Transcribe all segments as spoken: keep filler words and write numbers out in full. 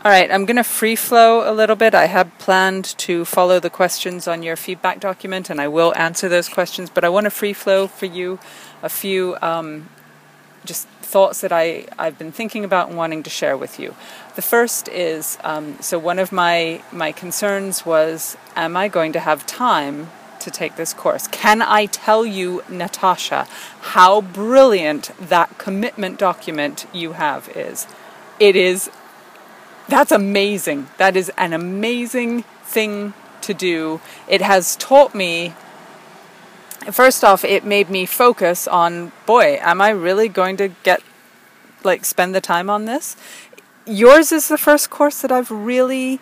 All right, I'm going to free flow a little bit. I had planned to follow the questions on your feedback document, and I will answer those questions, but I want to free flow for you a few um, just thoughts that I, I've been thinking about and wanting to share with you. The first is, um, so one of my, my concerns was, am I going to have time to take this course? Can I tell you, Natasha, how brilliant that commitment document you have is? It is That's amazing. That is an amazing thing to do. It has taught me, first off, it made me focus on, boy, am I really going to get, like, spend the time on this? Yours is the first course that I've really,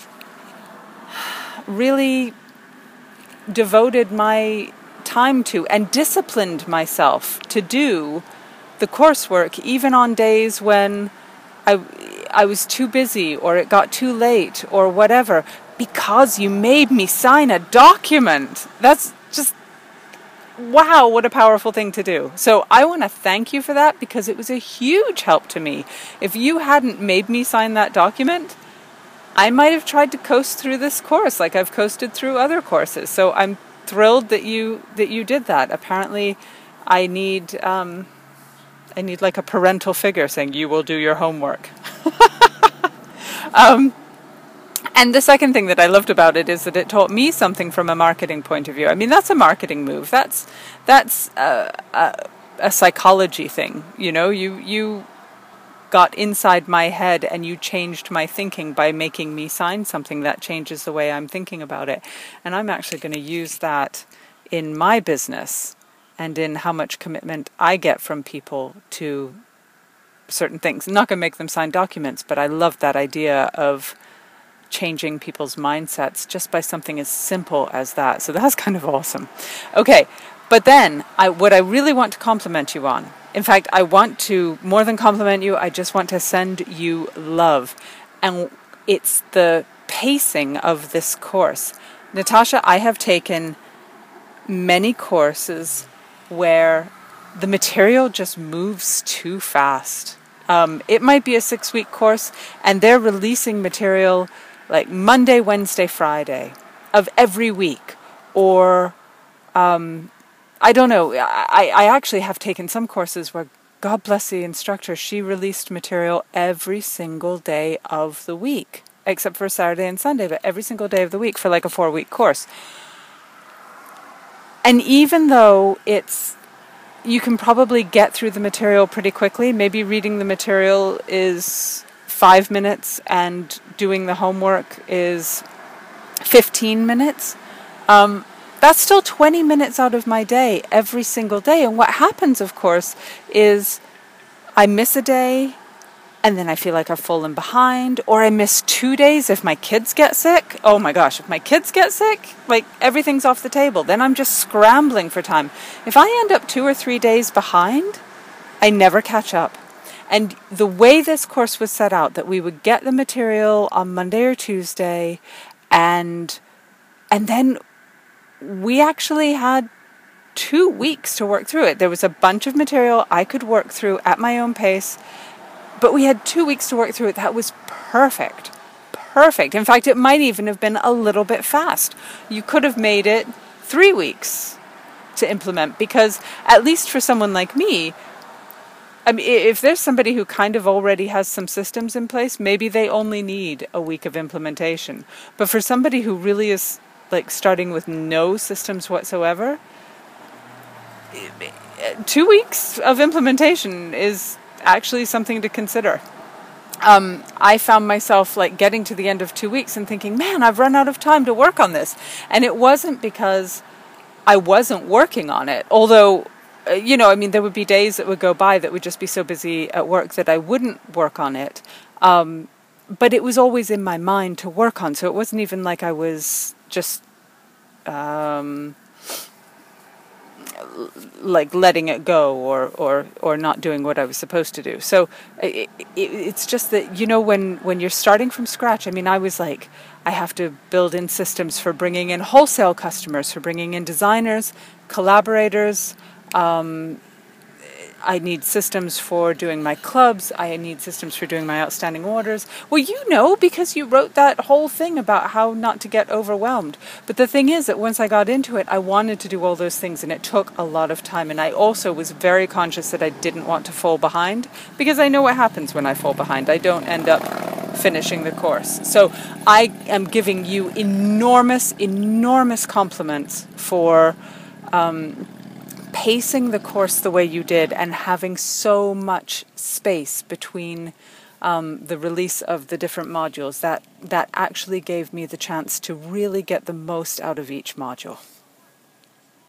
really devoted my time to and disciplined myself to do the coursework, even on days when I... I was too busy or it got too late or whatever, because you made me sign a document. That's just, wow, what a powerful thing to do. So I want to thank you for that, because it was a huge help to me. If you hadn't made me sign that document, I might have tried to coast through this course like I've coasted through other courses. So I'm thrilled that you that you did that. Apparently I need um, I need like a parental figure saying, you will do your homework. um, and the second thing that I loved about it is that it taught me something from a marketing point of view. I mean, that's a marketing move. That's that's a, a, a psychology thing. You know, you you got inside my head and you changed my thinking by making me sign something that changes the way I'm thinking about it. And I'm actually going to use that in my business and in how much commitment I get from people to certain things. I'm not going to make them sign documents, but I love that idea of changing people's mindsets just by something as simple as that. So that's kind of awesome. Okay, but then I, what I really want to compliment you on, in fact, I want to, more than compliment you, I just want to send you love. And it's the pacing of this course. Natasha, I have taken many courses where the material just moves too fast. Um, it might be a six-week course, and they're releasing material like Monday, Wednesday, Friday of every week. Or, um, I don't know, I, I actually have taken some courses where, God bless the instructor, she released material every single day of the week, except for Saturday and Sunday, but every single day of the week for like a four-week course. And even though it's, you can probably get through the material pretty quickly. Maybe reading the material is five minutes and doing the homework is fifteen minutes. Um, that's still twenty minutes out of my day every single day. And what happens, of course, is I miss a day, and then I feel like I've fallen behind, or I miss two days if my kids get sick. Oh my gosh, if my kids get sick, like everything's off the table. Then I'm just scrambling for time. If I end up two or three days behind, I never catch up. And the way this course was set out, that we would get the material on Monday or Tuesday, and and then we actually had two weeks to work through it. There was a bunch of material I could work through at my own pace, but we had two weeks to work through it. That was perfect. Perfect. In fact, it might even have been a little bit fast. You could have made it three weeks to implement, because at least for someone like me, I mean, if there's somebody who kind of already has some systems in place, maybe they only need a week of implementation. But for somebody who really is like starting with no systems whatsoever, two weeks of implementation is actually something to consider. Um, I found myself like getting to the end of two weeks and thinking, man, I've run out of time to work on this. And it wasn't because I wasn't working on it, although Uh, you know, I mean, there would be days that would go by that would just be so busy at work that I wouldn't work on it. Um, but it was always in my mind to work on. So it wasn't even like I was just um, like letting it go or, or, or not doing what I was supposed to do. So it, it, it's just that, you know, when, when you're starting from scratch, I mean, I was like, I have to build in systems for bringing in wholesale customers, for bringing in designers, collaborators. Um, I need systems for doing my clubs. I need systems for doing my outstanding orders. Well, you know, because you wrote that whole thing about how not to get overwhelmed. But the thing is that once I got into it, I wanted to do all those things, and it took a lot of time. And I also was very conscious that I didn't want to fall behind, because I know what happens when I fall behind. I don't end up finishing the course. So I am giving you enormous, enormous compliments for um, pacing the course the way you did and having so much space between um, the release of the different modules. That that actually gave me the chance to really get the most out of each module.